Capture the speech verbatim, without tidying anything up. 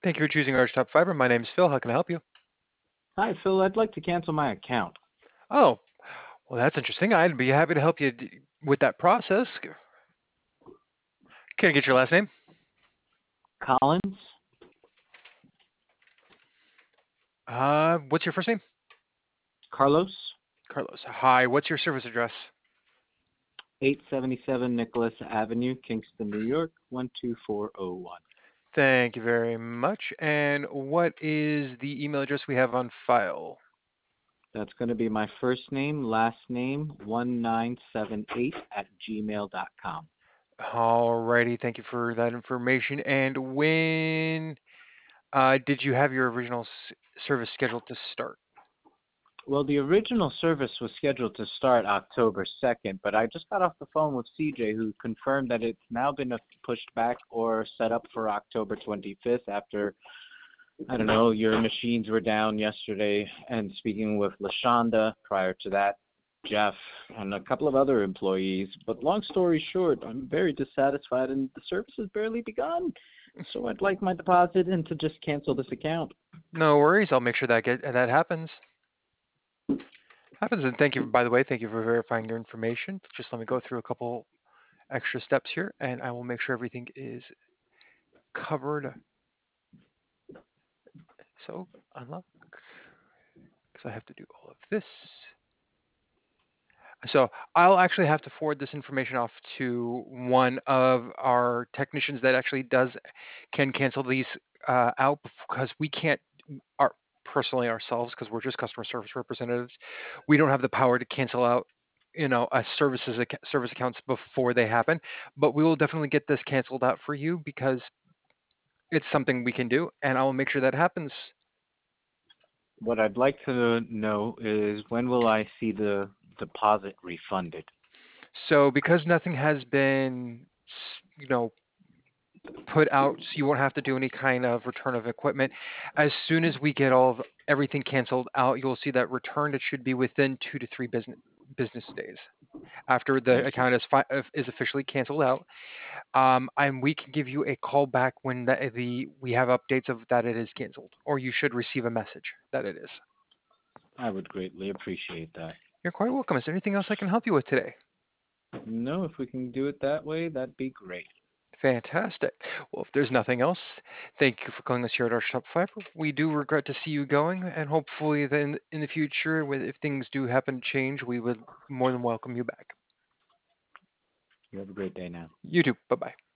Thank you for choosing Arch Top Fiber. My name is Phil. How can I help you? Hi, Phil. I'd like to cancel my account. Oh, well, that's interesting. I'd be happy to help you d- with that process. Can I get your last name? Collins, Uh, what's your first name? Carlos, Carlos. Hi, what's your service address? eight seventy-seven Nicholas Avenue, Kingston, New York, one two four zero one. Thank you very much. And what is the email address we have on file? That's going to be my first name, last name, one nine seven eight at gmail dot com. Alrighty, thank you for that information. And when uh, did you have your original s- service scheduled to start? Well, the original service was scheduled to start October second, but I just got off the phone with C J, who confirmed that it's now been uh, pushed back or set up for October twenty-fifth after I don't know, your machines were down yesterday, and speaking with LaShonda prior to that, Jeff, and a couple of other employees. But long story short, I'm very dissatisfied, and the service has barely begun. So I'd like my deposit and to just cancel this account. No worries. I'll make sure that get that happens. Happens. And thank you, by the way, thank you for verifying your information. Just let me go through a couple extra steps here, and I will make sure everything is covered. So unlock, because I have to do all of this. So I'll actually have to forward this information off to one of our technicians that actually does can cancel these uh, out because we can't our personally ourselves because we're just customer service representatives. We don't have the power to cancel out you know a services ac- service accounts before they happen, but we will definitely get this canceled out for you because it's something we can do, and I will make sure that happens. What I'd like to know is when will I see the deposit refunded? So because nothing has been s- you know put out, so you won't have to do any kind of return of equipment. As soon as we get all of everything canceled out, you'll see that returned. It should be within two to three business business days after I the see. account is fi- uh, is officially canceled out. Um, and we can give you a call back when the, the we have updates of that it is canceled, or you should receive a message that it is. I would greatly appreciate that. You're quite welcome. Is there anything else I can help you with today? No, if we can do it that way, that'd be great. Fantastic. Well, if there's nothing else, thank you for calling us here at our Shop Fiber. We do regret to see you going, and hopefully, then in the future, with if things do happen to change, we would more than welcome you back. You have a great day now. You too. Bye bye.